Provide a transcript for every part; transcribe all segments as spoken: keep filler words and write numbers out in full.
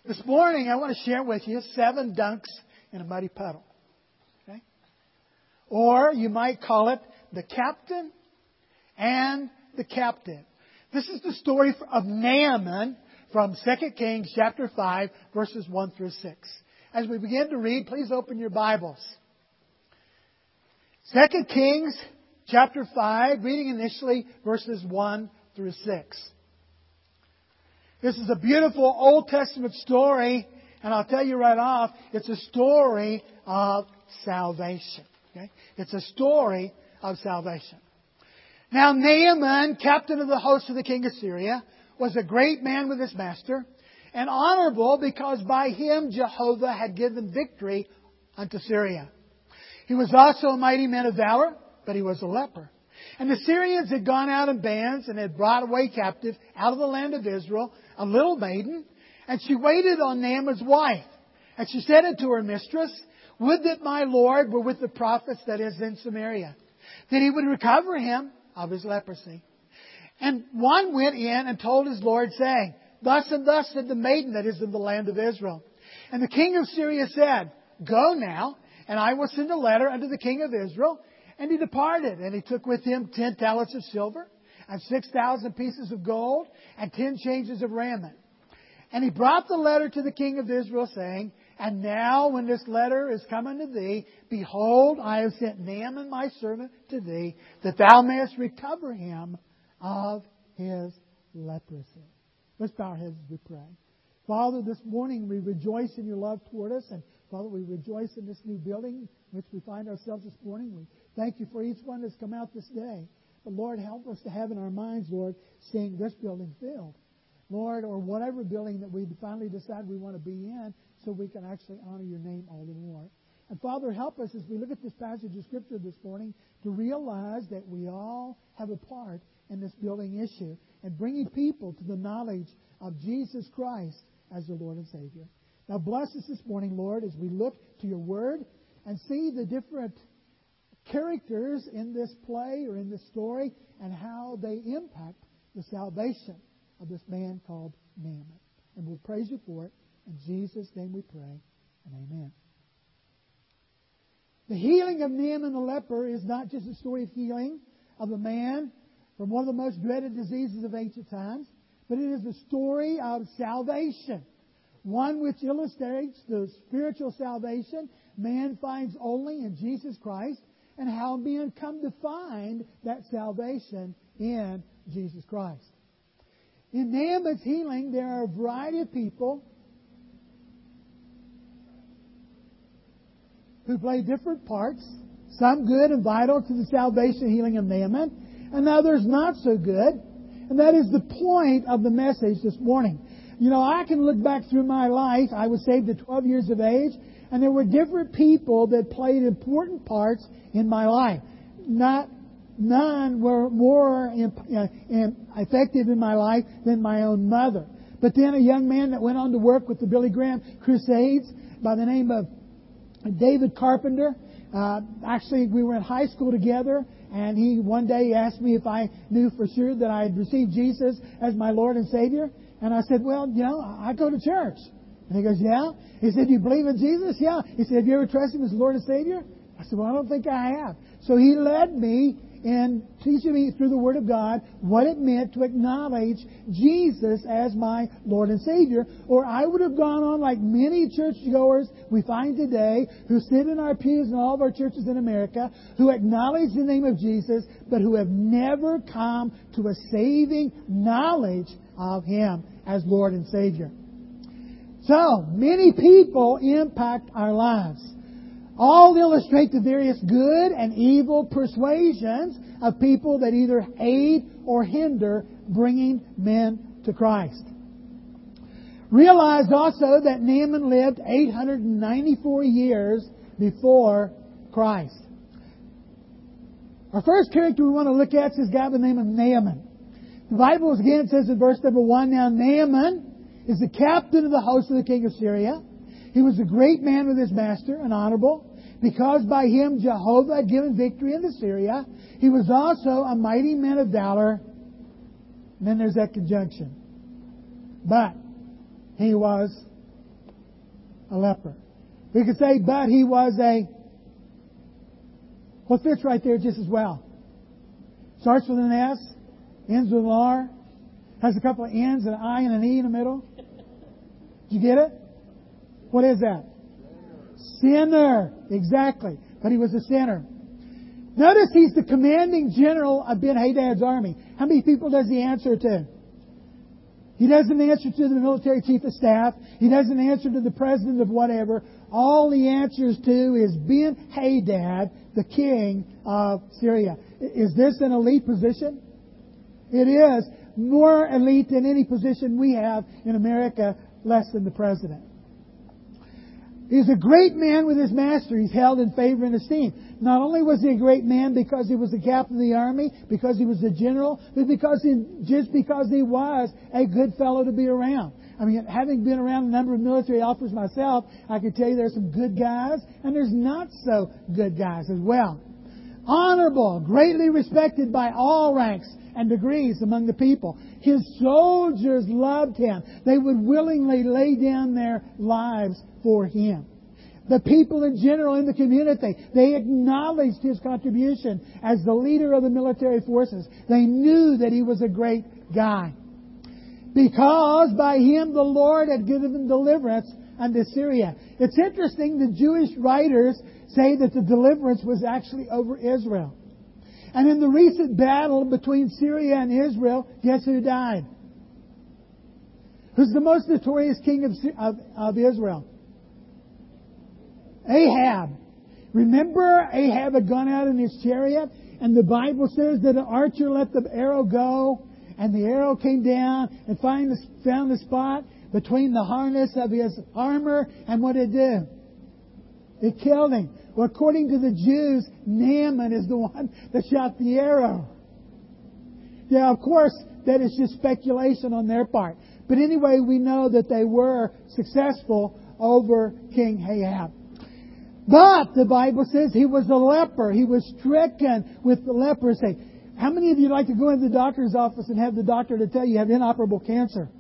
This morning I want to share with you seven dunks in a muddy puddle. Okay? Or you might call it the captain and the captive. This is the story of Naaman from Second Kings chapter five, verses one through six. As we begin to read, please open your Bibles. Second Kings chapter five, reading initially verses one through six. This is a beautiful Old Testament story, and I'll tell you right off, it's a story of salvation. Okay? It's a story of salvation. Now Naaman, captain of the host of the king of Syria, was a great man with his master, and honorable because by him Jehovah had given victory unto Syria. He was also a mighty man of valor, but he was a leper. And the Syrians had gone out in bands and had brought away captive out of the land of Israel a little maiden, and she waited on Naaman's wife. And she said unto her mistress, Would that my Lord were with the prophets that is in Samaria, that he would recover him of his leprosy. And one went in and told his Lord, saying, Thus and thus said the maiden that is in the land of Israel. And the king of Syria said, Go now, and I will send a letter unto the king of Israel. And he departed, and he took with him ten talents of silver, and six thousand pieces of gold, and ten changes of raiment. And he brought the letter to the king of Israel, saying, And now when this letter is come unto thee, behold, I have sent Naaman my servant to thee, that thou mayest recover him of his leprosy. Let's bow our heads as we pray. Father, this morning we rejoice in your love toward us, and Father, we rejoice in this new building in which we find ourselves this morning. We thank you for each one that's come out this day. But Lord, help us to have in our minds, Lord, seeing this building filled. Lord, or whatever building that we finally decide we want to be in, so we can actually honor your name all the more. And Father, help us as we look at this passage of Scripture this morning to realize that we all have a part in this building issue and bringing people to the knowledge of Jesus Christ as their Lord and Savior. Now bless us this morning, Lord, as we look to your Word and see the different characters in this play or in this story and how they impact the salvation of this man called Naaman. And we'll praise you for it. In Jesus' name we pray, and amen. The healing of Naaman the leper is not just a story of healing of a man from one of the most dreaded diseases of ancient times, but it is a story of salvation. One which illustrates the spiritual salvation man finds only in Jesus Christ, and how men come to find that salvation in Jesus Christ. In Naaman's healing, there are a variety of people who play different parts, some good and vital to the salvation and healing of Naaman, and others not so good. And that is the point of the message this morning. You know, I can look back through my life. I was saved at twelve years of age, and there were different people that played important parts in my life. Not None were more effective in my life than my own mother. But then a young man that went on to work with the Billy Graham Crusades by the name of David Carpenter. Uh, actually, we were in high school together, and he one day asked me if I knew for sure that I had received Jesus as my Lord and Savior. And I said, well, you know, I go to church. And he goes, yeah? He said, you believe in Jesus? Yeah. He said, have you ever trusted Him as Lord and Savior? I said, well, I don't think I have. So he led me in teaching me through the Word of God what it meant to acknowledge Jesus as my Lord and Savior. Or I would have gone on like many churchgoers we find today who sit in our pews in all of our churches in America, who acknowledge the name of Jesus, but who have never come to a saving knowledge of Him as Lord and Savior. So, many people impact our lives. All illustrate the various good and evil persuasions of people that either aid or hinder bringing men to Christ. Realize also that Naaman lived eight hundred ninety-four years before Christ. Our first character we want to look at is this guy by the name of Naaman. The Bible again says in verse number one, Now Naaman is the captain of the host of the king of Syria. He was a great man with his master and honorable, because by him Jehovah had given victory into Syria. He was also a mighty man of valor. And then there's that conjunction. But he was a leper. We could say, but he was a... Well, fits right there just as well. Starts with an S, ends with an R, has a couple of N's, an I, and an E in the middle. Did you get it? What is that? Sinner. Exactly. But he was a sinner. Notice he's the commanding general of Ben-Hadad's army. How many people does he answer to? He doesn't answer to the military chief of staff. He doesn't answer to the president of whatever. All he answers to is Ben-Hadad, the king of Syria. Is this an elite position? It is. More elite than any position we have in America, less than the president. He's a great man with his master. He's held in favor and esteem. Not only was he a great man because he was the captain of the army, because he was a general, but because he, just because he was a good fellow to be around. I mean, having been around a number of military officers myself, I can tell you there's some good guys and there's not so good guys as well. Honorable, greatly respected by all ranks and degrees among the people. His soldiers loved him. They would willingly lay down their lives for him. The people in general in the community, they acknowledged his contribution as the leader of the military forces. They knew that he was a great guy. Because by him the Lord had given deliverance unto Syria. It's interesting, the Jewish writers say that the deliverance was actually over Israel. And in the recent battle between Syria and Israel, guess who died? Who's the most notorious king of, of, of Israel? Ahab. Remember, Ahab had gone out in his chariot, and the Bible says that an archer let the arrow go, and the arrow came down and find the, found the spot between the harness of his armor, and what did it do? It killed him. Well, according to the Jews, Naaman is the one that shot the arrow. Yeah, of course, that is just speculation on their part. But anyway, we know that they were successful over King Ahab. But the Bible says he was a leper. He was stricken with the leprosy. How many of you like to go into the doctor's office and have the doctor to tell you you have inoperable cancer?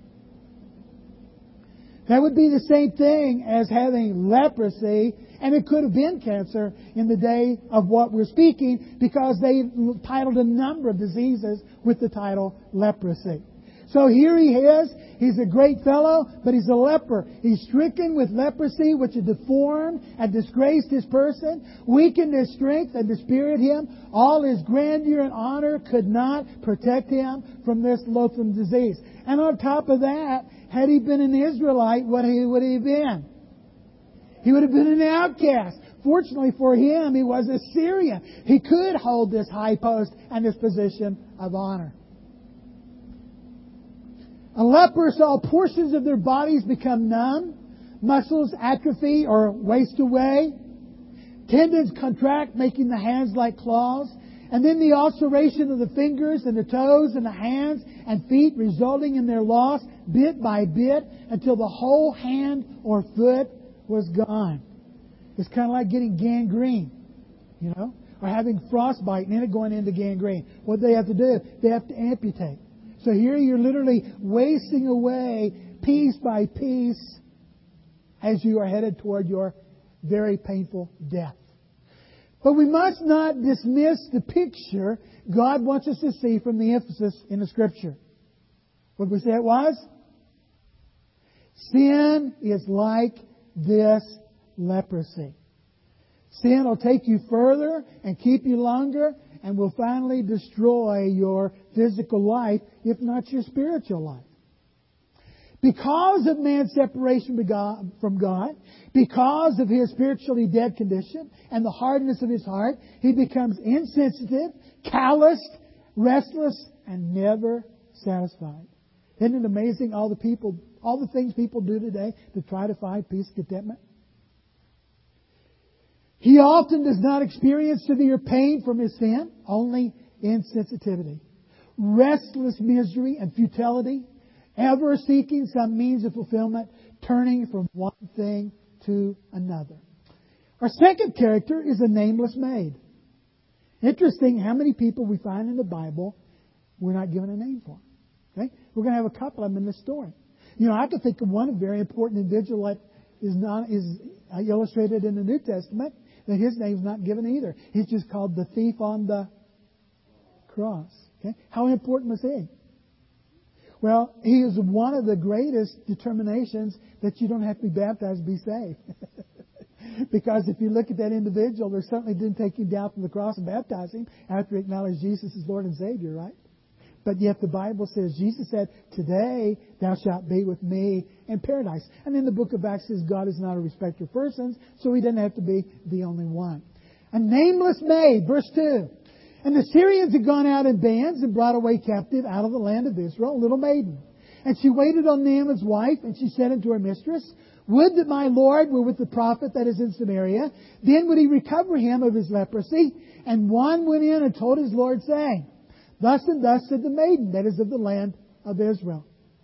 That would be the same thing as having leprosy, and it could have been cancer in the day of what we're speaking, because they titled a number of diseases with the title leprosy. So here he is. He's a great fellow, but he's a leper. He's stricken with leprosy, which had deformed and disgraced his person, weakened his strength and dispirited him. All his grandeur and honor could not protect him from this loathsome disease. And on top of that, had he been an Israelite, what would he have been? He would have been an outcast. Fortunately for him, he was a Syrian. He could hold this high post and this position of honor. A leper saw portions of their bodies become numb, muscles atrophy or waste away, tendons contract, making the hands like claws, and then the ulceration of the fingers and the toes and the hands and feet, resulting in their loss bit by bit until the whole hand or foot was gone. It's kind of like getting gangrene, you know, or having frostbite and then it going into gangrene. What do they have to do? They have to amputate. So here you're literally wasting away piece by piece as you are headed toward your very painful death. But we must not dismiss the picture God wants us to see from the emphasis in the Scripture. What did we say it was? Sin is like this leprosy. Sin will take you further and keep you longer, and will finally destroy your physical life, if not your spiritual life. Because of man's separation from God, because of his spiritually dead condition and the hardness of his heart, he becomes insensitive, calloused, restless, and never satisfied. Isn't it amazing all the people, all the things people do today to try to find peace and contentment? He often does not experience severe pain from his sin, only insensitivity, restless misery and futility, ever seeking some means of fulfillment, turning from one thing to another. Our second character is a nameless maid. Interesting how many people we find in the Bible we're not given a name for. Okay? We're going to have a couple of them in this story. You know, I could think of one very important individual that is not is illustrated in the New Testament, that his name's not given either. He's just called the thief on the cross. Okay? How important was he? Well, he is one of the greatest determinations that you don't have to be baptized to be saved. Because if you look at that individual, they certainly didn't take him down from the cross and baptize him after he acknowledged Jesus as Lord and Savior, right? But yet the Bible says, Jesus said, today thou shalt be with me in paradise. And in the book of Acts says God is not a respecter of persons, so he doesn't have to be the only one. A nameless maid, verse two. And the Syrians had gone out in bands and brought away captive out of the land of Israel a little maiden. And she waited on Naaman's wife, and she said unto her mistress, would that my Lord were with the prophet that is in Samaria, then would he recover him of his leprosy. And one went in and told his Lord, saying, thus and thus said the maiden that is of the land of Israel.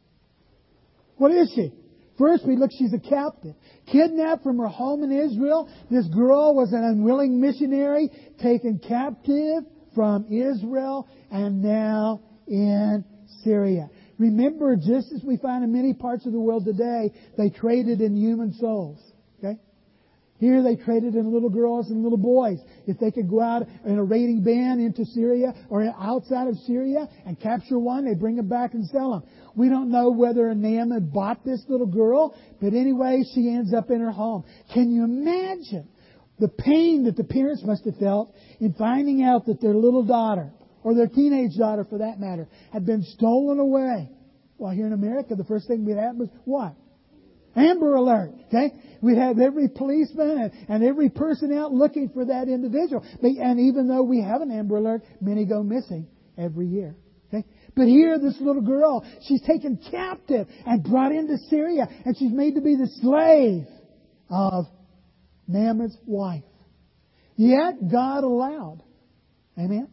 What is she? First, we look, she's a captive. Kidnapped from her home in Israel. This girl was an unwilling missionary, taken captive from Israel and now in Syria. Remember, just as we find in many parts of the world today, they traded in human souls. Okay? Here they traded in little girls and little boys. If they could go out in a raiding band into Syria or outside of Syria and capture one, they bring them back and sell them. We don't know whether Naaman bought this little girl, but anyway, she ends up in her home. Can you imagine the pain that the parents must have felt in finding out that their little daughter, or their teenage daughter for that matter, had been stolen away? Well, here in America, the first thing we'd have was what? Amber Alert. Okay? We'd have every policeman and, and every person out looking for that individual. And even though we have an Amber Alert, many go missing every year. Okay? But here, this little girl, she's taken captive and brought into Syria, and she's made to be the slave of Naaman's wife. Yet God allowed. Amen?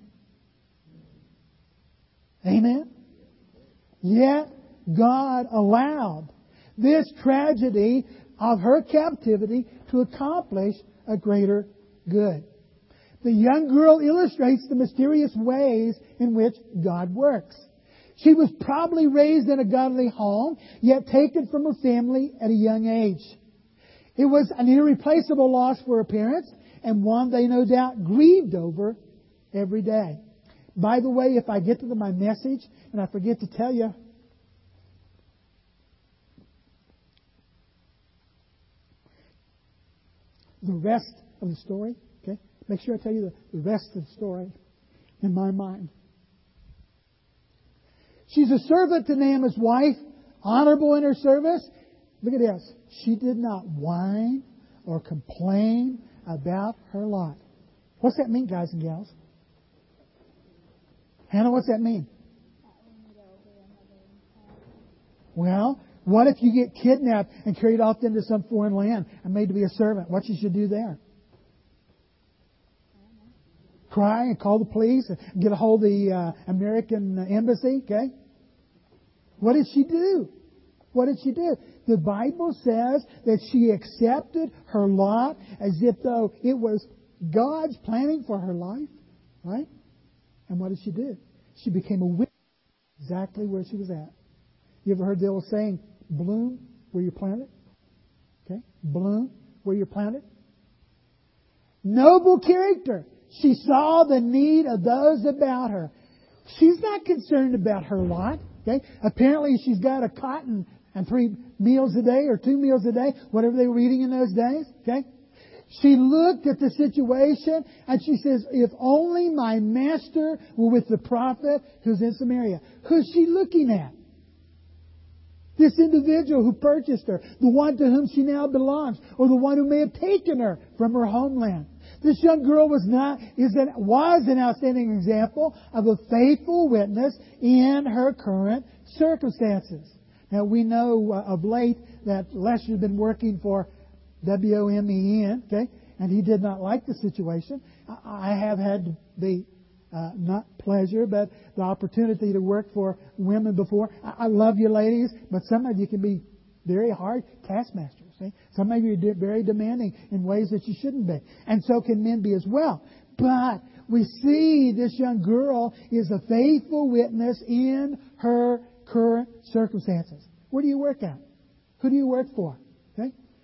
Amen? Yet God allowed this tragedy of her captivity to accomplish a greater good. The young girl illustrates the mysterious ways in which God works. She was probably raised in a godly home, yet taken from her family at a young age. It was an irreplaceable loss for her parents, and one they no doubt grieved over every day. By the way, if I get to my message and I forget to tell you, the rest of the story, okay? Make sure I tell you the, the rest of the story in my mind. She's a servant to Naaman's wife, honorable in her service. Look at this. She did not whine or complain about her lot. What's that mean, guys and gals? Hannah, what's that mean? Well, what if you get kidnapped and carried off into some foreign land and made to be a servant? What you should do there? Cry and call the police and get a hold of the uh, American embassy, okay? What did she do? What did she do? The Bible says that she accepted her lot as if though it was God's planning for her life, right? And what did she do? She became a witness exactly where she was at. You ever heard the old saying, bloom where you're planted? Okay? Bloom where you're planted. Noble character. She saw the need of those about her. She's not concerned about her lot. Okay? Apparently she's got a cot and, and three meals a day or two meals a day, whatever they were eating in those days. Okay? She looked at the situation and she says, if only my master were with the prophet who's in Samaria. Who's she looking at? This individual who purchased her, the one to whom she now belongs, or the one who may have taken her from her homeland. This young girl was not is an, was an outstanding example of a faithful witness in her current circumstances. Now we know uh, of late that Lester's been working for W O M E N, okay, and he did not like the situation. I, I have had the Uh, not pleasure, but the opportunity to work for women before. I, I love you ladies, but some of you can be very hard taskmasters. See? Some of you are very demanding in ways that you shouldn't be. And so can men be as well. But we see this young girl is a faithful witness in her current circumstances. Where do you work at? Who do you work for? Okay?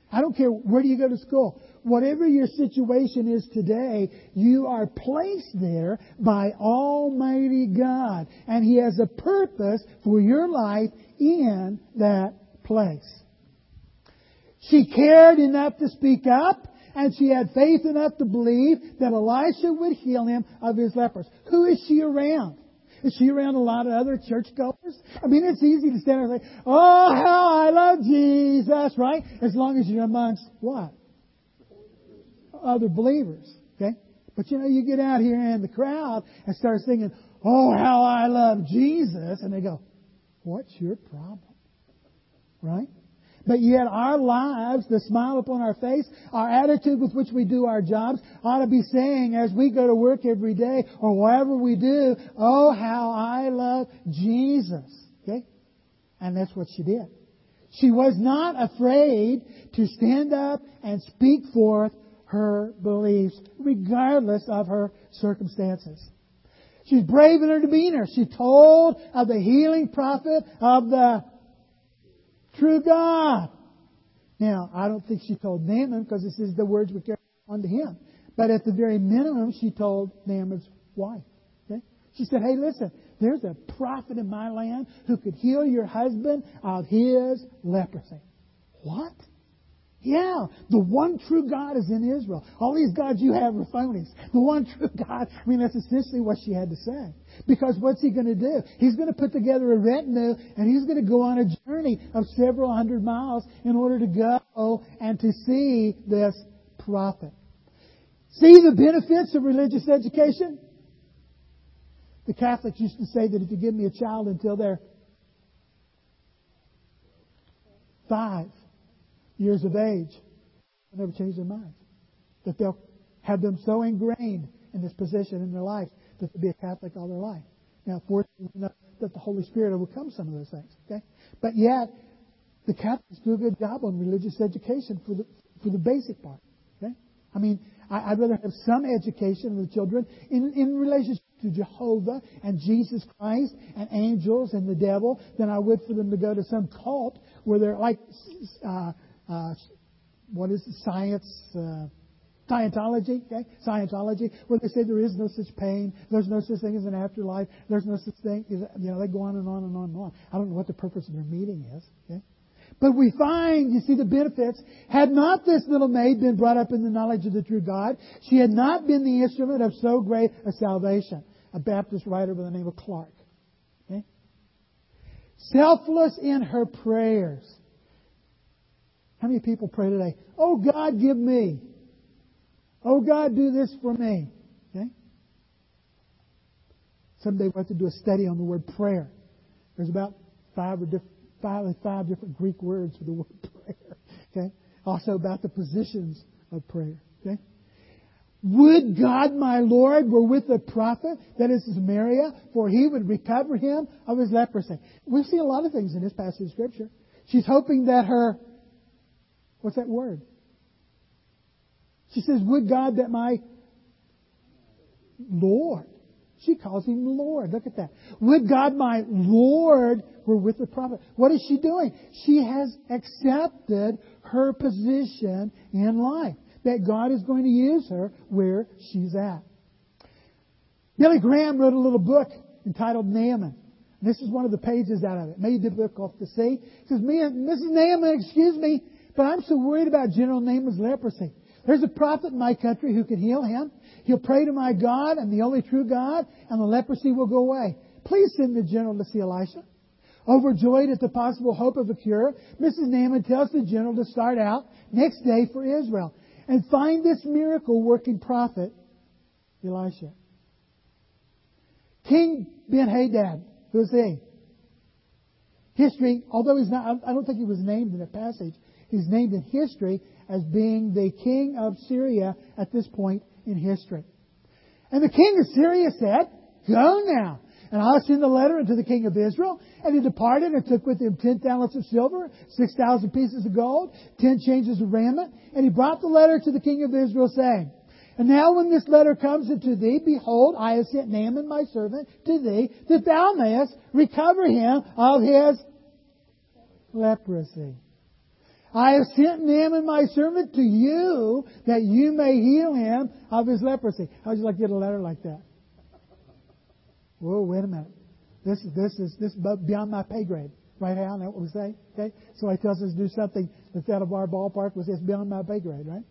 I don't care where do you go to school. Whatever your situation is today, you are placed there by Almighty God. And He has a purpose for your life in that place. She cared enough to speak up, and she had faith enough to believe that Elisha would heal him of his lepers. Who is she around? Is she around a lot of other churchgoers? I mean, it's easy to stand there and say, oh, how I love Jesus, right? As long as you're amongst what? Other believers, okay? But you know, you get out here in the crowd and start singing, oh, how I love Jesus, and they go, what's your problem? Right? But yet our lives, the smile upon our face, our attitude with which we do our jobs ought to be saying as we go to work every day or whatever we do, oh, how I love Jesus. Okay? And that's what she did. She was not afraid to stand up and speak forth her beliefs, regardless of her circumstances. She's brave in her demeanor. She told of the healing prophet of the true God. Now, I don't think she told Naaman because this is the words we carry on to him. But at the very minimum, she told Naaman's wife. Okay? She said, hey, listen, there's a prophet in my land who could heal your husband of his leprosy. What? Yeah, the one true God is in Israel. All these gods you have are phonies. The one true God, I mean, that's essentially what she had to say. Because what's He going to do? He's going to put together a retinue and He's going to go on a journey of several hundred miles in order to go and to see this prophet. See the benefits of religious education? The Catholics used to say that if you give me a child until they're five years of age, they'll never change their minds. That they'll have them so ingrained in this position in their life that they'll be a Catholic all their life. Now, fortunately enough that the Holy Spirit overcomes some of those things. Okay, but yet the Catholics do a good job on religious education for the for the basic part. Okay, I mean, I, I'd rather have some education of the children in in relationship to Jehovah and Jesus Christ and angels and the devil than I would for them to go to some cult where they're like. Uh, Uh, what is it? Science, uh, Scientology, okay? Scientology, where they say there is no such pain, there's no such thing as an afterlife, there's no such thing, as, you know, they go on and on and on and on. I don't know what the purpose of their meeting is, okay? But we find, you see, the benefits. Had not this little maid been brought up in the knowledge of the true God, she had not been the instrument of so great a salvation. A Baptist writer by the name of Clark. Okay? Selfless in her prayers. How many people pray today? Oh, God, give me. Oh, God, do this for me. Okay? Someday we'll have to do a study on the word prayer. There's about five or diff- five, five different Greek words for the word prayer. Okay? Also about the positions of prayer. Okay? Would God, my Lord, were with the prophet, that is Samaria, for he would recover him of his leprosy. We see a lot of things in this passage of Scripture. She's hoping that her What's that word? She says, would God that my Lord. She calls Him Lord. Look at that. Would God my Lord were with the prophet. What is she doing? She has accepted her position in life. That God is going to use her where she's at. Billy Graham wrote a little book entitled Naaman. This is one of the pages out of it. Made difficult to see. He says, Missus Naaman, excuse me, but I'm so worried about General Naaman's leprosy. There's a prophet in my country who can heal him. He'll pray to my God and the only true God, and the leprosy will go away. Please send the general to see Elisha. Overjoyed at the possible hope of a cure, Missus Naaman tells the general to start out next day for Israel and find this miracle-working prophet, Elisha. King Ben-Hadad, who is he? History, although he's not, I don't think he was named in the passage. He's named in history as being the king of Syria at this point in history. And the king of Syria said, go now, and I'll send a letter unto the king of Israel. And he departed and took with him ten talents of silver, six thousand pieces of gold, ten changes of raiment. And he brought the letter to the king of Israel, saying, and now when this letter comes unto thee, behold, I have sent Naaman my servant to thee, that thou mayest recover him of his leprosy. I have sent Naaman my servant to you that you may heal him of his leprosy. How'd you like to get a letter like that? Whoa, wait a minute. This is this is this is beyond my pay grade. Right, Hal? Isn't that what we say? Okay? So he tells us to do something that's out of our ballpark. We say it's beyond my pay grade, right?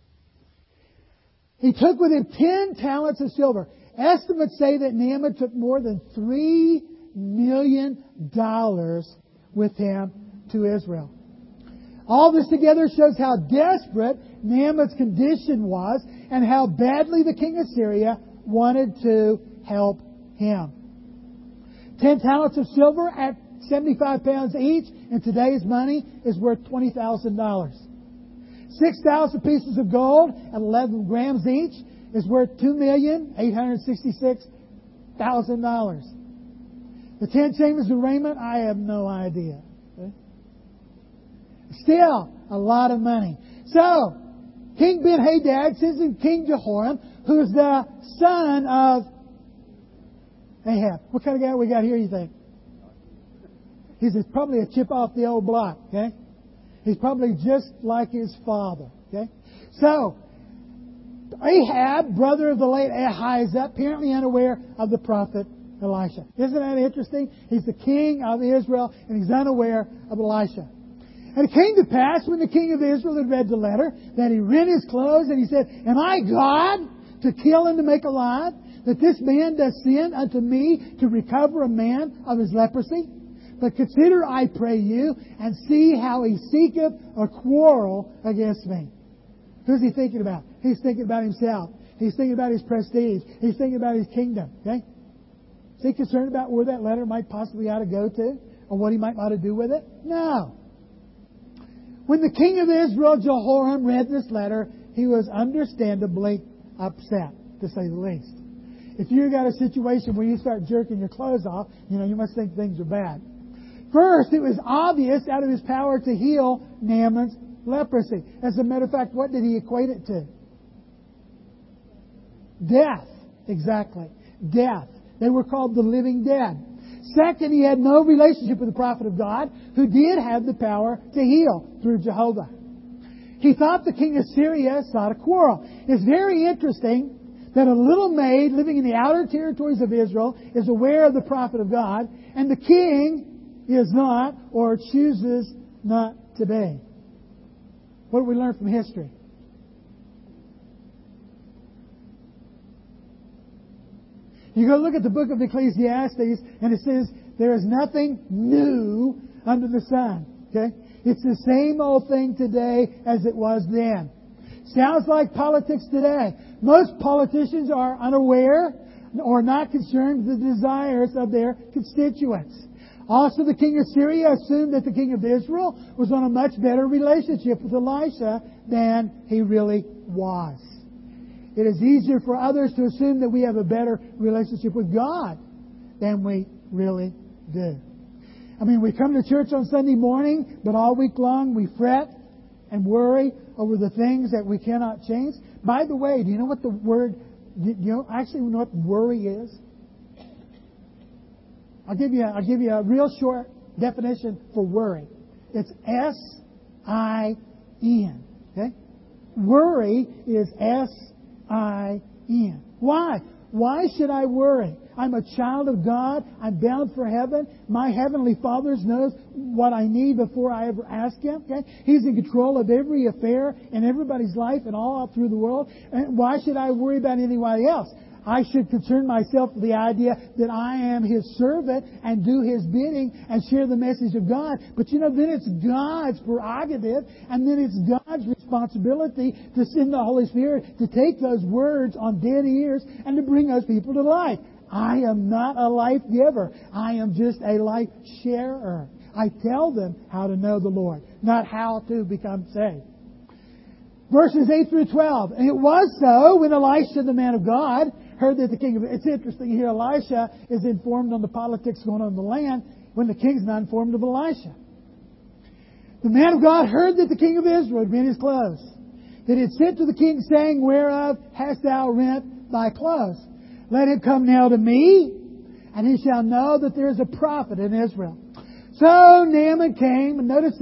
He took with him ten talents of silver. Estimates say that Naaman took more than three million dollars with him to Israel. All this together shows how desperate Naaman's condition was and how badly the king of Syria wanted to help him. Ten talents of silver at seventy-five pounds each in today's money is worth twenty thousand dollars. six thousand pieces of gold at eleven grams each is worth two million eight hundred sixty-six thousand dollars. The ten chambers of raiment, I have no idea. Okay? Still, a lot of money. So, King Ben-Hadad sends in King Jehoram, who is the son of Ahab. What kind of guy we got here, you think? He's probably a chip off the old block, okay? He's probably just like his father, okay? So, Ahab, brother of the late Ahijah, apparently unaware of the prophet Elisha. Isn't that interesting? He's the king of Israel, and he's unaware of Elisha. And it came to pass, when the king of Israel had read the letter, that he rent his clothes, and he said, Am I God to kill and to make alive, that this man does sin unto me to recover a man of his leprosy? But consider, I pray you, and see how he seeketh a quarrel against me. Who's he thinking about? He's thinking about himself. He's thinking about his prestige. He's thinking about his kingdom. Okay? Is he concerned about where that letter might possibly ought to go to? Or what he might ought to do with it? No. When the king of Israel, Jehoram, read this letter, he was understandably upset, to say the least. If you've got a situation where you start jerking your clothes off, you know, you must think things are bad. First, it was obvious out of his power to heal Naaman's leprosy. As a matter of fact, what did he equate it to? Death. Exactly. Death. They were called the living dead. Second, he had no relationship with the prophet of God, who did have the power to heal through Jehovah. He thought the king of Syria sought a quarrel. It's very interesting that a little maid living in the outer territories of Israel is aware of the prophet of God, and the king is not, or chooses not to be. What do we learn from history? You go look at the book of Ecclesiastes, and it says there is nothing new under the sun. Okay? It's the same old thing today as it was then. Sounds like politics today. Most politicians are unaware or not concerned with the desires of their constituents. Also, the king of Syria assumed that the king of Israel was on a much better relationship with Elisha than he really was. It is easier for others to assume that we have a better relationship with God than we really do. I mean, we come to church on Sunday morning, but all week long we fret and worry over the things that we cannot change. By the way, do you know what the word, do you know, actually know what worry is? I'll give you a, I'll give you a real short definition for worry. It's S I N. Okay? Worry is S I N. Why? Why should I worry? I'm a child of God. I'm bound for heaven. My Heavenly Father knows what I need before I ever ask Him. Okay? He's in control of every affair in everybody's life and all out through the world. And why should I worry about anybody else? I should concern myself with the idea that I am His servant and do His bidding and share the message of God. But you know, then it's God's prerogative, and then it's God's responsibility to send the Holy Spirit to take those words on dead ears and to bring those people to life. I am not a life giver. I am just a life sharer. I tell them how to know the Lord, not how to become saved. Verses eight through twelve. And it was so when Elisha, the man of God, heard that the king of... It's interesting here, Elisha is informed on the politics going on in the land when the king's not informed of Elisha. The man of God heard that the king of Israel had rent his clothes. That he had sent to the king, saying, Whereof hast thou rent thy clothes? Let him come now to me, and he shall know that there is a prophet in Israel. So Naaman came, and notice this,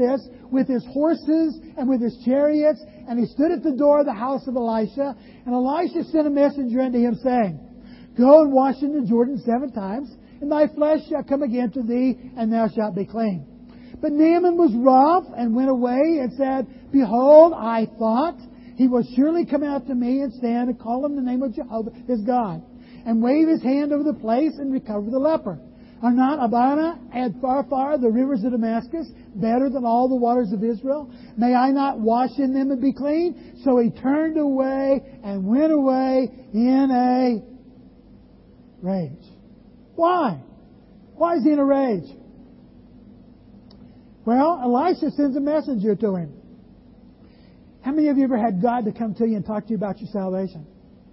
with his horses and with his chariots, and he stood at the door of the house of Elisha. And Elisha sent a messenger unto him, saying, Go and wash in the Jordan seven times, and thy flesh shall come again to thee, and thou shalt be clean. But Naaman was wroth, and went away, and said, Behold, I thought, he will surely come out to me, and stand, and call on the name of Jehovah his God, and wave his hand over the place, and recover the leper. Are not Abana and Pharpar, the rivers of Damascus, better than all the waters of Israel? May I not wash in them and be clean? So he turned away and went away in a rage. Why? Why is he in a rage? Well, Elisha sends a messenger to him. How many of you ever had God to come to you and talk to you about your salvation?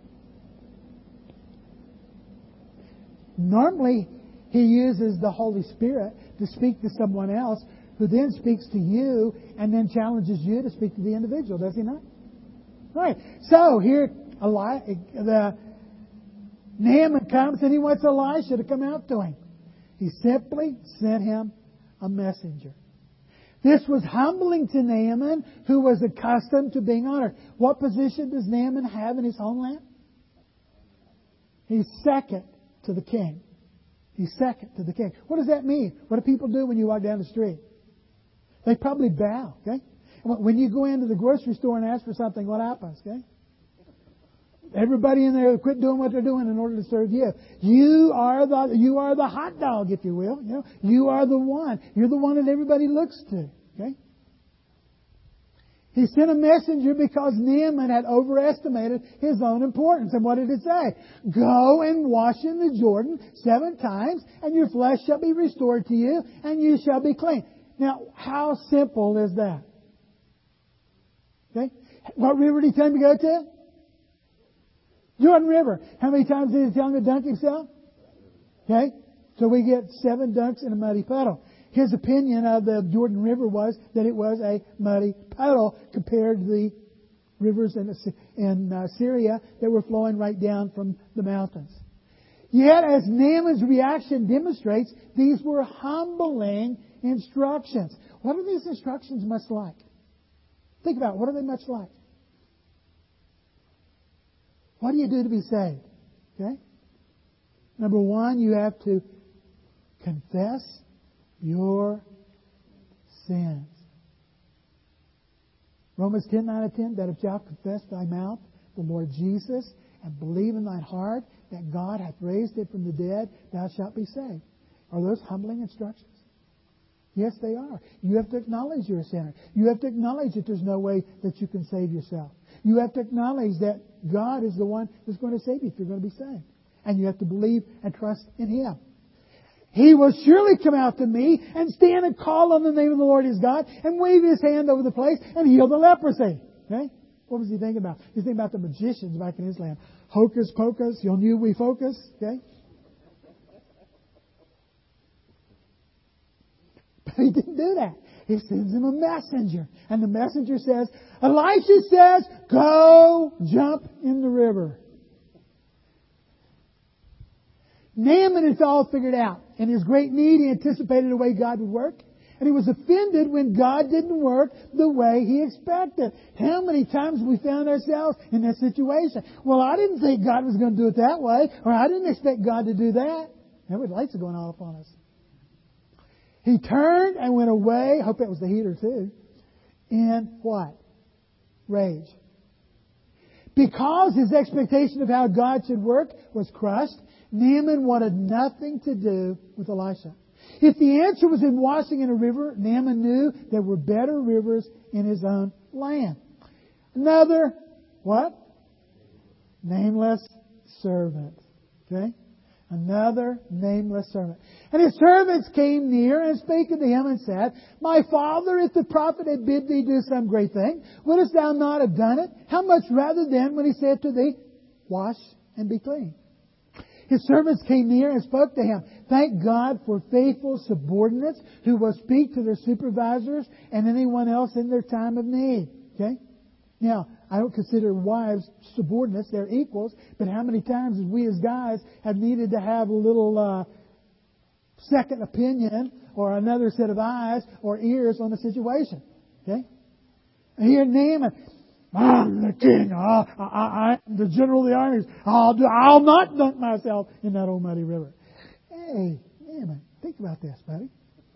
Normally, He uses the Holy Spirit to speak to someone else, who then speaks to you and then challenges you to speak to the individual, does He not? Right. So here, Eli, the Naaman comes and he wants Elisha to come out to him. He simply sent him a messenger. This was humbling to Naaman, who was accustomed to being honored. What position does Naaman have in his homeland? He's second to the king. He's second to the king. What does that mean? What do people do when you walk down the street? They probably bow, okay? When you go into the grocery store and ask for something, what happens, okay? Everybody in there quit doing what they're doing in order to serve you. You are the you are the hot dog, if you will. You know, you are the one. You're the one that everybody looks to. Okay? He sent a messenger because Naaman had overestimated his own importance. And what did it say? Go and wash in the Jordan seven times, and your flesh shall be restored to you, and you shall be clean. Now, how simple is that? Okay? What river did he tell him to go to? Jordan River. How many times did he tell him to dunk himself? Okay? So we get seven dunks in a muddy puddle. His opinion of the Jordan River was that it was a muddy puddle compared to the rivers in, in uh, Syria that were flowing right down from the mountains. Yet, as Naaman's reaction demonstrates, these were humbling instructions. What are these instructions much like? Think about it. What are they much like? What do you do to be saved? Okay? Number one, you have to confess your sins. Romans ten, nine and ten, that if thou confess thy mouth the Lord Jesus and believe in thine heart that God hath raised it from the dead, thou shalt be saved. Are those humbling instructions? Yes, they are. You have to acknowledge you're a sinner. You have to acknowledge that there's no way that you can save yourself. You have to acknowledge that God is the one that's going to save you if you're going to be saved. And you have to believe and trust in Him. He will surely come out to me and stand and call on the name of the Lord his God and wave his hand over the place and heal the leprosy. Okay? What was he thinking about? He's thinking about the magicians back in his land. Hocus pocus, you'll knew we focus. Okay? But he didn't do that. He sends him a messenger. And the messenger says, Elisha says, go jump in the river. Naaman had all figured out. In his great need, he anticipated the way God would work. And he was offended when God didn't work the way he expected. How many times have we found ourselves in that situation? Well, I didn't think God was going to do it that way. Or I didn't expect God to do that. Every lights are going off on us. He turned and went away. I hope that was the heater too. In what? Rage. Because his expectation of how God should work was crushed, Naaman wanted nothing to do with Elisha. If the answer was in washing in a river, Naaman knew there were better rivers in his own land. Another, what? Nameless servant. Okay? Another nameless servant. And his servants came near and spake unto him and said, My father, if the prophet had bid thee do some great thing, wouldst thou not have done it? How much rather then when he said to thee, Wash and be clean? His servants came near and spoke to him. Thank God for faithful subordinates who will speak to their supervisors and anyone else in their time of need. Okay? Now, I don't consider wives subordinates. They're equals. But how many times as we as guys have needed to have a little uh, second opinion or another set of eyes or ears on the situation? Okay? And here Naaman, I'm the king. I, I, I'm the general of the armies. I'll do. I'll not dunk myself in that old muddy river. Hey, Naaman, think about this, buddy.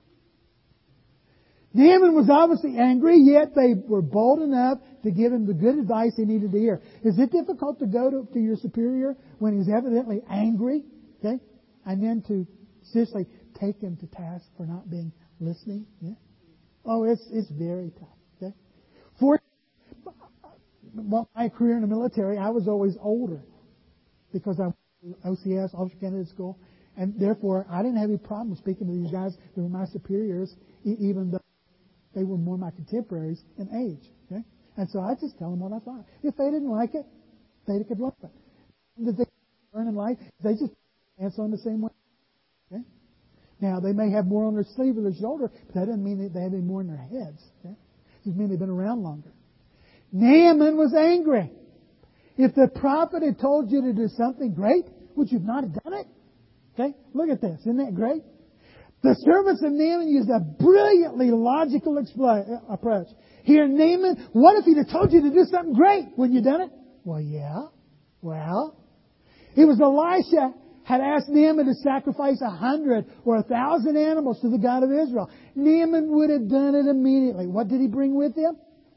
Naaman was obviously angry, yet they were bold enough to give him the good advice he needed to hear. Is it difficult to go to, to your superior when he's evidently angry? Okay? And then to seriously take him to task for not being listening? Yeah? Oh, it's it's very tough. Okay? For well, my career in the military, I was always older because I was O C S, Officer Candidate School, and therefore I didn't have any problem speaking to these guys that were my superiors, e- even though they were more my contemporaries in age. Okay? And so I just tell them what I thought. If they didn't like it, they could love it. If they learn in life, they just answer on the same way. Okay? Now, they may have more on their sleeve or their shoulder, but that doesn't mean that they have any more in their heads. Okay? It just means they've been around longer. Naaman was angry. If the prophet had told you to do something great, would you not have done it? Okay? Look at this. Isn't that great? The servants of Naaman used a brilliantly logical expl- approach. Here, Naaman, what if he'd have told you to do something great? Wouldn't you have done it? Well, yeah. Well, it was Elisha had asked Naaman to sacrifice a hundred or a thousand animals to the God of Israel. Naaman would have done it immediately. What did he bring with him?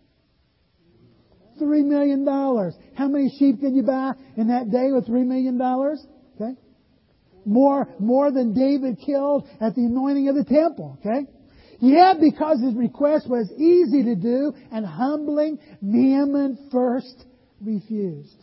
Three million dollars. How many sheep can you buy in that day with three million dollars? Okay. More, more than David killed at the anointing of the temple. Okay. Yeah, because his request was easy to do and humbling, Naaman first refused.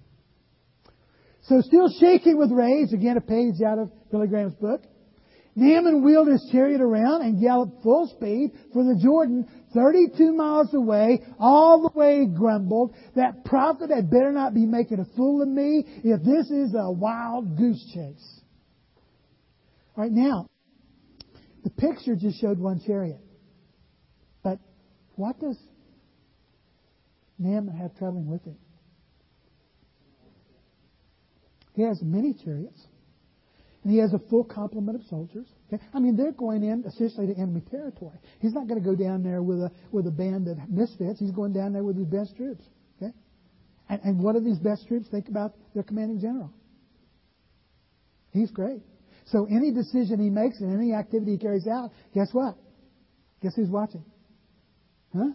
So still shaking with rage, again a page out of Billy Graham's book, Naaman wheeled his chariot around and galloped full speed for the Jordan, thirty-two miles away. All the way he grumbled, that prophet had better not be making a fool of me if this is a wild goose chase. All right, now, the picture just showed one chariot. But what does Naaman have traveling with him? He has many chariots. And he has a full complement of soldiers. Okay? I mean, they're going in essentially to enemy territory. He's not going to go down there with a with a band of misfits. He's going down there with his best troops. Okay? And, and what do these best troops think about their commanding general? He's great. So any decision he makes and any activity he carries out, guess what? Guess who's watching? Huh?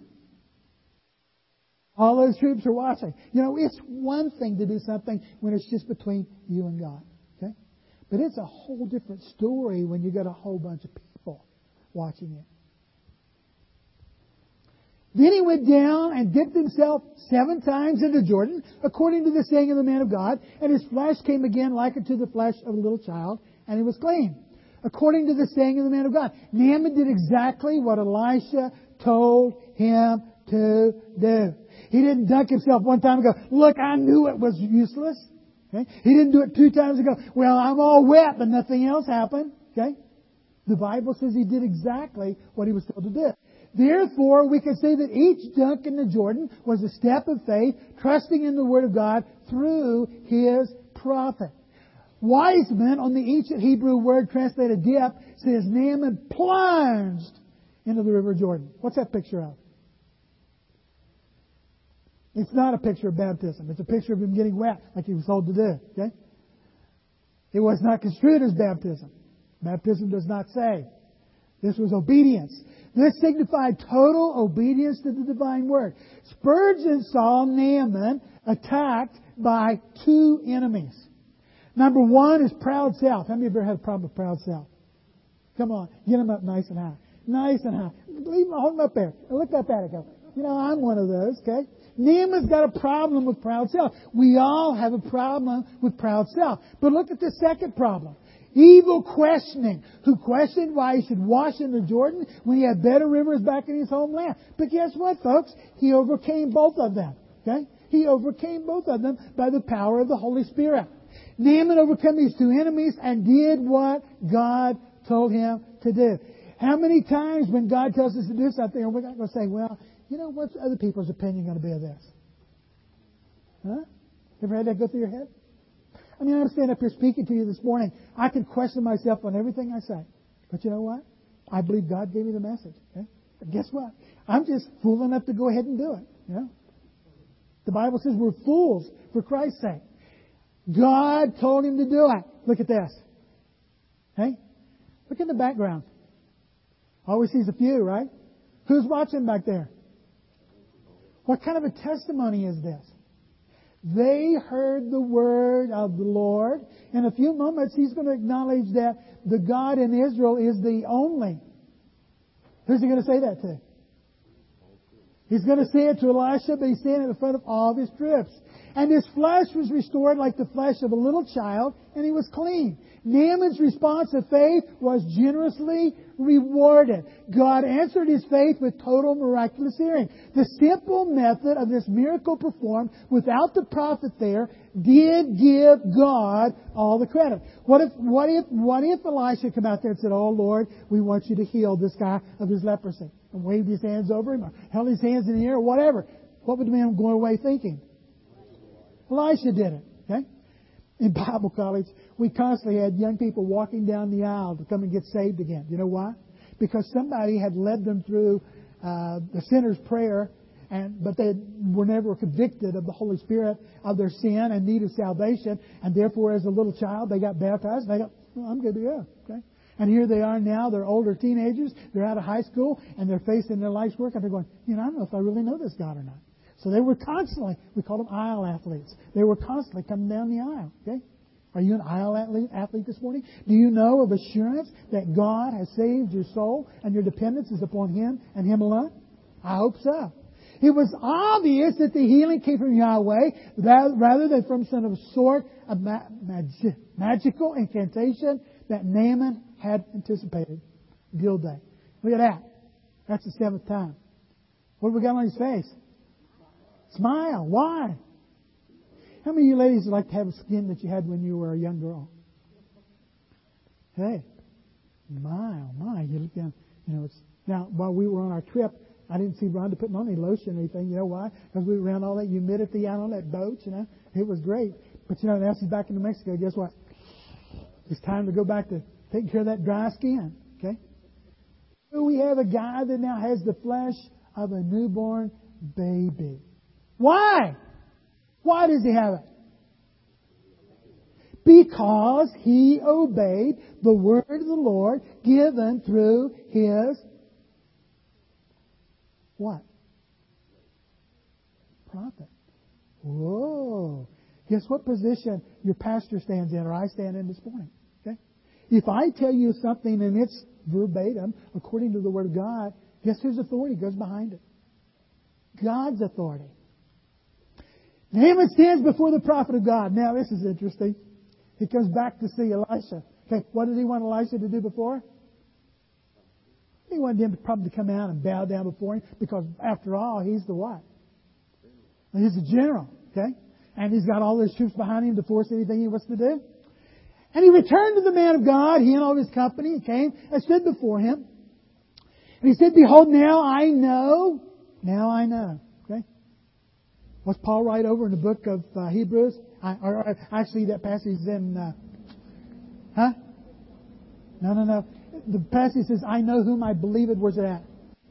All those troops are watching. You know, it's one thing to do something when it's just between you and God. Okay? But it's a whole different story when you got a whole bunch of people watching it. Then he went down and dipped himself seven times into Jordan, according to the saying of the man of God, and his flesh came again like unto the flesh of a little child, and he was clean, according to the saying of the man of God. Naaman did exactly what Elisha told him to do. He didn't dunk himself one time and go, look, I knew it was useless. Okay? He didn't do it two times and go, well, I'm all wet, but nothing else happened. Okay? The Bible says he did exactly what he was told to do. Therefore, we can say that each dunk in the Jordan was a step of faith, trusting in the Word of God through his prophet. Wiseman, on the ancient Hebrew word translated dip, says Naaman plunged into the river Jordan. What's that picture of? It's not a picture of baptism. It's a picture of him getting wet like he was told to do. Okay? It was not construed as baptism. Baptism does not save. This was obedience. This signified total obedience to the divine word. Spurgeon saw Naaman attacked by two enemies. Number one is proud self. How many of you ever had a problem with proud self? Come on, get him up nice and high. Nice and high. Leave him, hold him up there. Look up at it. Go. You know, I'm one of those, okay? Naaman's got a problem with proud self. We all have a problem with proud self. But look at the second problem. Evil questioning. Who questioned why he should wash in the Jordan when he had better rivers back in his homeland. But guess what, folks? He overcame both of them. Okay? He overcame both of them by the power of the Holy Spirit. Naaman overcame these two enemies and did what God told him to do. How many times when God tells us to do something, are we not going to say, well, you know, what's other people's opinion going to be of this? Huh? Ever had that go through your head? I mean, I'm standing up here speaking to you this morning. I can question myself on everything I say. But you know what? I believe God gave me the message. Okay? But guess what? I'm just fool enough to go ahead and do it. You know? The Bible says we're fools for Christ's sake. God told him to do it. Look at this. Hey? Look in the background. Always sees a few, right? Who's watching back there? What kind of a testimony is this? They heard the word of the Lord. In a few moments, he's going to acknowledge that the God in Israel is the only. Who's he going to say that to? He's going to say it to Elisha, but he's saying it in front of all of his troops. And his flesh was restored like the flesh of a little child, and he was clean. Naaman's response of faith was generously rewarded. God answered his faith with total miraculous healing. The simple method of this miracle performed without the prophet there did give God all the credit. What if, what if, what if Elisha come out there and said, "Oh Lord, we want you to heal this guy of his leprosy," and waved his hands over him, or held his hands in the air, or whatever? What would the man go away thinking? Elisha did it. Okay? In Bible college, we constantly had young people walking down the aisle to come and get saved again. You know why? Because somebody had led them through uh, the sinner's prayer, and but they were never convicted of the Holy Spirit of their sin and need of salvation, and therefore, as a little child, they got baptized. And they go, "Well, I'm good to go." Okay? And here they are now. They're older teenagers. They're out of high school, and they're facing their life's work, and they're going, "You know, I don't know if I really know this God or not." So they were constantly, we call them aisle athletes. They were constantly coming down the aisle. Okay? Are you an aisle athlete, athlete this morning? Do you know of assurance that God has saved your soul and your dependence is upon Him and Him alone? I hope so. It was obvious that the healing came from Yahweh rather than from some sort of ma- mag- magical incantation that Naaman had anticipated. Gilday. Look at that. That's the seventh time. What have we got on his face? Smile. Why? How many of you ladies would like to have a skin that you had when you were a young girl? Hey, my, oh my, you look down, you know, it's, now, while we were on our trip, I didn't see Rhonda putting on any lotion or anything. You know why? Because we were around all that humidity out on that boat, you know. It was great. But, you know, now she's back in New Mexico. Guess what? It's time to go back to taking care of that dry skin. Okay? So we have a guy that now has the flesh of a newborn baby. Why? Why does he have it? Because he obeyed the word of the Lord given through his what? Prophet. Whoa. Guess what position your pastor stands in or I stand in this morning? Okay? If I tell you something and it's verbatim according to the Word of God, guess whose authority goes behind it? God's authority. Naaman stands before the prophet of God. Now, this is interesting. He comes back to see Elisha. Okay, what did he want Elisha to do before? He wanted him to probably come out and bow down before him because, after all, he's the what? He's the general. Okay, and he's got all those troops behind him to force anything he wants to do. And he returned to the man of God. He and all his company came and stood before him. And he said, "Behold, now I know. Now I know." Okay. What's Paul write over in the book of uh, Hebrews? I, or, or actually, that passage is in... Uh, huh? No, no, no. The passage says, "I know whom I believe it." Where's it at?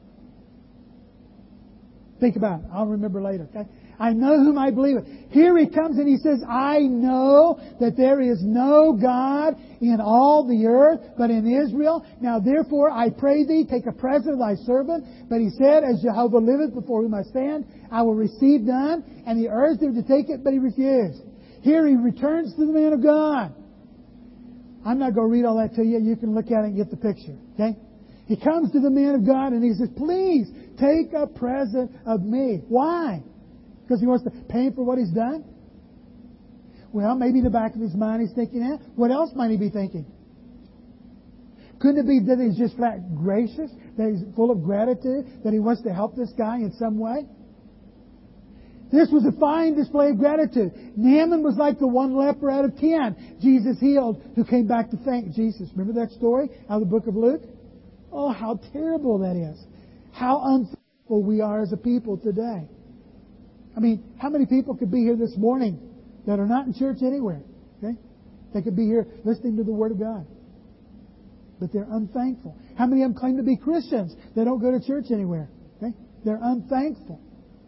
Think about it. I'll remember later. Okay? I know whom I believe it. Here he comes and he says, "I know that there is no God in all the earth but in Israel. Now therefore I pray thee, take a present of thy servant." But he said, "As Jehovah liveth before whom I stand, I will receive none." And he urged him to take it, but he refused. Here he returns to the man of God. I'm not going to read all that to you. You can look at it and get the picture. Okay? He comes to the man of God and he says, "Please take a present of me." Why? Because he wants to pay him for what he's done? Well, maybe in the back of his mind he's thinking that. What else might he be thinking? Couldn't it be that he's just flat gracious? That he's full of gratitude? That he wants to help this guy in some way? This was a fine display of gratitude. Naaman was like the one leper out of ten Jesus healed who came back to thank Jesus. Remember that story out of the book of Luke? Oh, how terrible that is. How unthankful we are as a people today. I mean, how many people could be here this morning that are not in church anywhere? Okay? They could be here listening to the Word of God. But they're unthankful. How many of them claim to be Christians? They don't go to church anywhere. Okay? They're unthankful.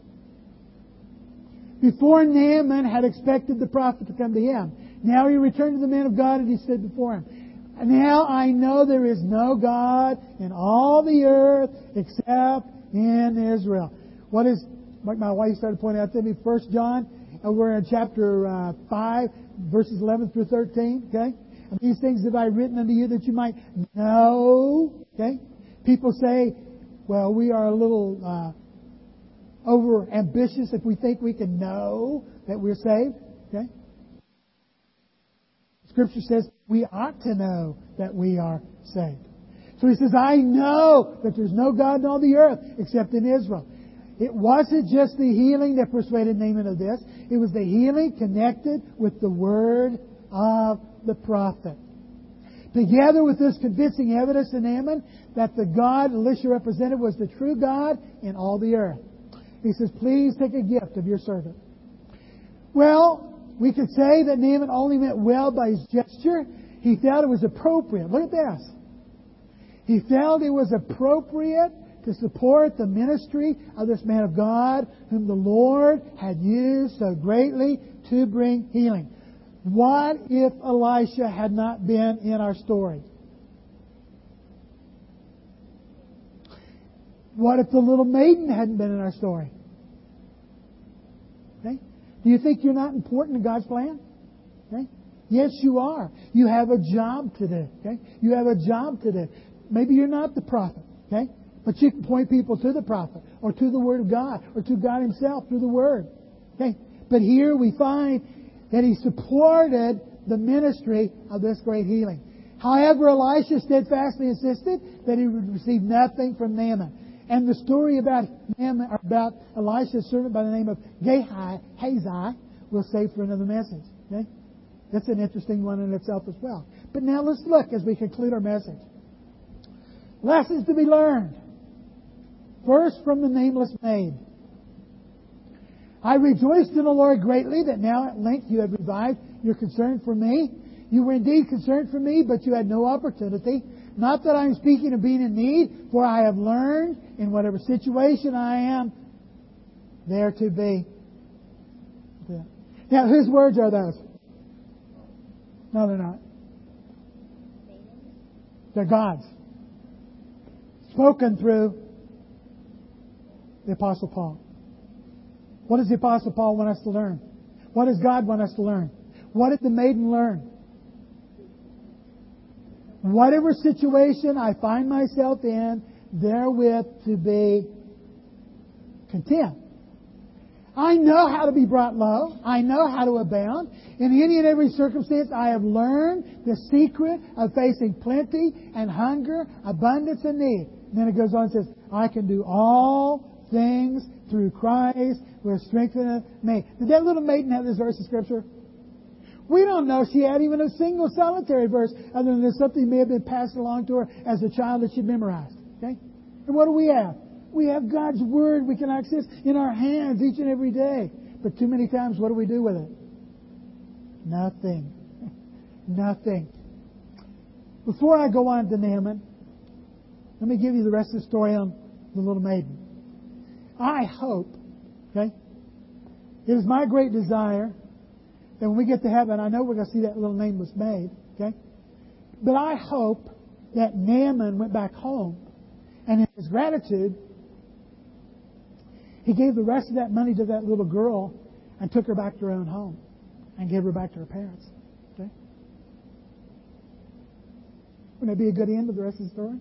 Before, Naaman had expected the prophet to come to him. Now he returned to the man of God and he stood before him. Now I know there is no God in all the earth except in Israel. What is, like my wife started pointing out to me, First John, and we're in chapter uh, five, verses eleven through thirteen. Okay, and these things have I written unto you that you might know. Okay, people say, well, we are a little uh, over ambitious if we think we can know that we're saved. Okay. Scripture says we ought to know that we are saved. So he says, I know that there's no God in all the earth except in Israel. It wasn't just the healing that persuaded Naaman of this. It was the healing connected with the word of the prophet. Together with this convincing evidence in Naaman that the God Elisha represented was the true God in all the earth. He says, please take a gift of your servant. Well, we could say that Naaman only meant well by his gesture. He felt it was appropriate. Look at this. He felt it was appropriate to support the ministry of this man of God whom the Lord had used so greatly to bring healing. What if Elisha had not been in our story? What if the little maiden hadn't been in our story? Okay? Do you think you're not important in God's plan? Okay? Yes, you are. You have a job to do. Okay? You have a job to do. Maybe you're not the prophet. Okay? But you can point people to the prophet or to the Word of God or to God Himself through the Word. Okay? But here we find that he supported the ministry of this great healing. However, Elisha steadfastly insisted that he would receive nothing from Naaman. And the story about Naaman, about Elisha's servant by the name of Gehazi, Hazi, we'll save for another message. Okay? That's an interesting one in itself as well. But now let's look as we conclude our message. Lessons to be learned. First, from the nameless maid. I rejoiced in the Lord greatly that now at length you have revived your concern for me. You were indeed concerned for me, but you had no opportunity. Not that I am speaking of being in need, for I have learned in whatever situation I am, there to be. Yeah. Now, whose words are those? No, they're not. They're God's. Spoken through the Apostle Paul. What does the Apostle Paul want us to learn? What does God want us to learn? What did the maiden learn? Whatever situation I find myself in, therewith to be content. I know how to be brought low. I know how to abound. In any and every circumstance, I have learned the secret of facing plenty and hunger, abundance and need. And then it goes on and says, I can do all things through Christ who strengtheneth me. Did that little maiden have this verse of Scripture? We don't know if she had even a single solitary verse other than something may have been passed along to her as a child that she'd memorized. Okay? And what do we have? We have God's Word we can access in our hands each and every day. But too many times, what do we do with it? Nothing. Nothing. Before I go on to Naaman, let me give you the rest of the story on the little maiden. I hope, okay, it is my great desire that when we get to heaven, I know we're going to see that little nameless maid, okay? But I hope that Naaman went back home and in his gratitude, he gave the rest of that money to that little girl and took her back to her own home and gave her back to her parents. Okay? Wouldn't that be a good end of the rest of the story?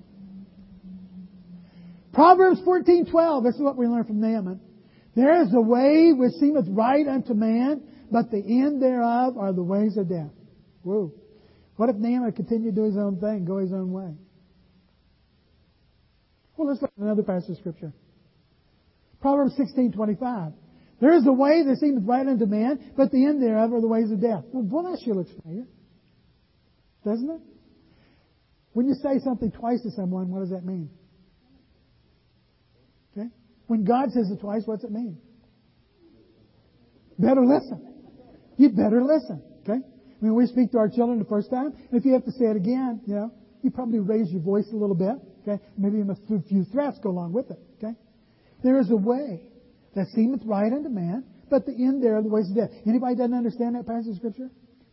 Proverbs fourteen twelve. This is what we learn from Naaman. There is a way which seemeth right unto man, but the end thereof are the ways of death. Whoa. What if Naaman continued to do his own thing, go his own way? Well, let's look at another passage of Scripture. Proverbs sixteen twenty-five. There is a way that seemeth right unto man, but the end thereof are the ways of death. Well, boy, that sure looks familiar. Doesn't it? When you say something twice to someone, what does that mean? Okay? When God says it twice, what's it mean? Better listen. You'd better listen. Okay? I mean, we speak to our children the first time, and if you have to say it again, you know, You probably raise your voice a little bit. Okay? Maybe a few threats go along with it. Okay? There is a way that seemeth right unto man, but the end there, the ways of death. Anybody doesn't understand that passage of Scripture?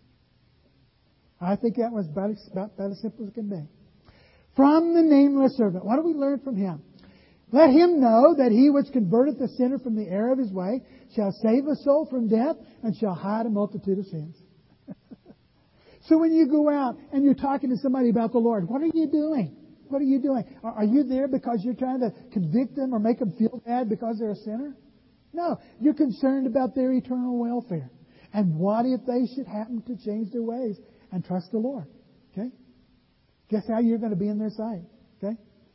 I think that was about, about, about as simple as it can be. From the nameless servant. What do we learn from him? Let him know that he which converteth the sinner from the error of his way shall save a soul from death and shall hide a multitude of sins. So when you go out and you're talking to somebody about the Lord, what are you doing? What are you doing? Are you there because you're trying to convict them or make them feel bad because they're a sinner? No. You're concerned about their eternal welfare. And what if they should happen to change their ways and trust the Lord? Okay? Guess how you're going to be in their sight? Okay?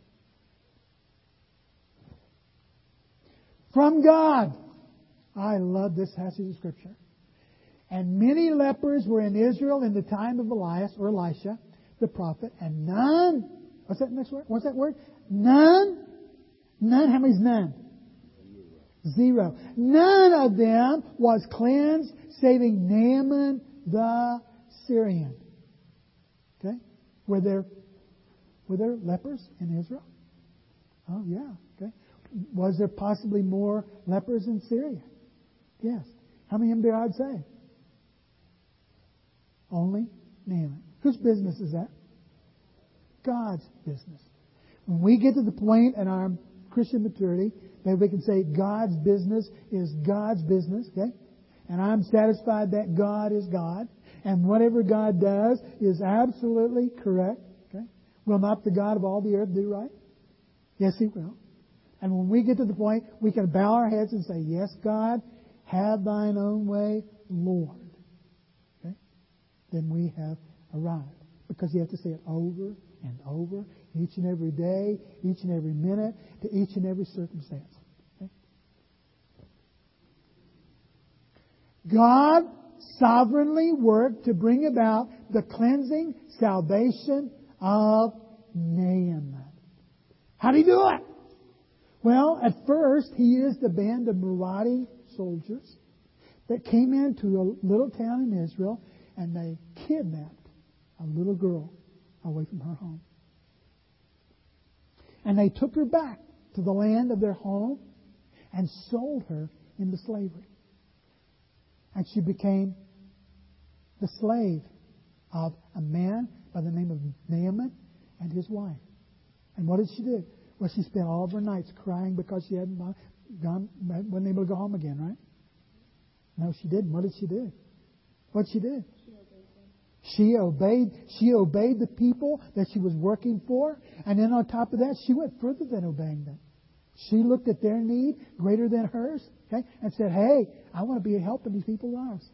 From God. I love this passage of Scripture. And many lepers were in Israel in the time of Elias or Elisha, the prophet, and none, what's that next word? What's that word? None? None? How many's none? Zero. None of them was cleansed, saving Naaman the Syrian. Okay? Were there, were there lepers in Israel? Oh, yeah. Okay. Was there possibly more lepers in Syria? Yes. How many of them did God save? Only Naaman. Whose business is that? God's business. When we get to the point in our Christian maturity that we can say God's business is God's business, okay? And I'm satisfied that God is God. And whatever God does is absolutely correct, okay? Will not the God of all the earth do right? Yes, He will. And when we get to the point, we can bow our heads and say, yes, God, have thine own way, Lord. Okay? Then we have arrived. Because you have to say it over and over, each and every day, each and every minute, to each and every circumstance. Okay? God sovereignly worked to bring about the cleansing salvation of Naaman. How did He do it? Well, at first, He used a band of marauding soldiers that came into a little town in Israel and they kidnapped a little girl away from her home. And they took her back to the land of their home and sold her into slavery. And she became the slave of a man by the name of Naaman and his wife. And what did she do? Well, she spent all of her nights crying because she hadn't gone, wasn't able to go home again, right? No, she didn't. What did she do? What did she do? She obeyed. She obeyed the people that she was working for. And then on top of that, she went further than obeying them. She looked at their need greater than hers, okay, and said, hey, I want to be helping these people's lives.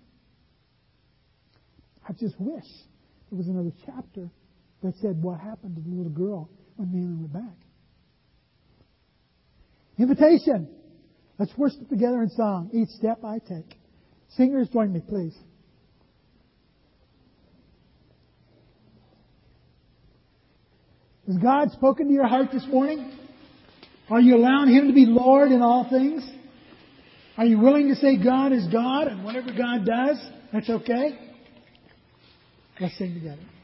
I just wish there was another chapter that said what happened to the little girl when Naaman went back. Invitation. Let's worship together in song. Each step I take. Singers, join me, please. Has God spoken to your heart this morning? Are you allowing Him to be Lord in all things? Are you willing to say God is God and whatever God does, that's okay? Let's sing together.